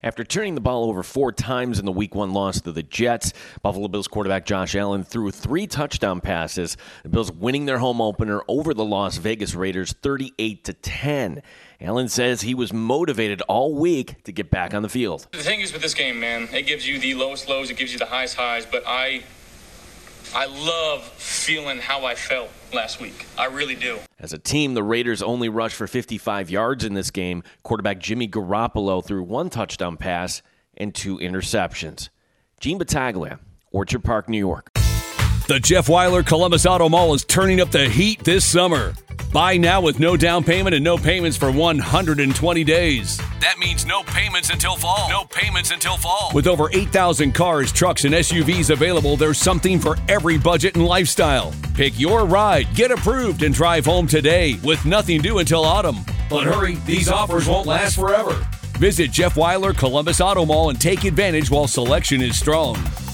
After turning the ball over 4 times in the Week 1 loss to the Jets, Buffalo Bills quarterback Josh Allen threw 3 touchdown passes. The Bills winning their home opener over the Las Vegas Raiders 38-10. Allen says he was motivated all week to get back on the field. The thing is with this game, man, it gives you the lowest lows, it gives you the highest highs, but I love feeling how I felt last week. I really do. As a team, the Raiders only rushed for 55 yards in this game. Quarterback Jimmy Garoppolo threw 1 touchdown pass and 2 interceptions. Gene Battaglia, Orchard Park, New York. The Jeff Weiler Columbus Auto Mall is turning up the heat this summer. Buy now with no down payment and no payments for 120 days. That means no payments until fall. No payments until fall. With over 8,000 cars, trucks, and SUVs available, there's something for every budget and lifestyle. Pick your ride, get approved, and drive home today with nothing due until autumn. But hurry, these offers won't last forever. Visit Jeff Weiler Columbus Auto Mall and take advantage while selection is strong.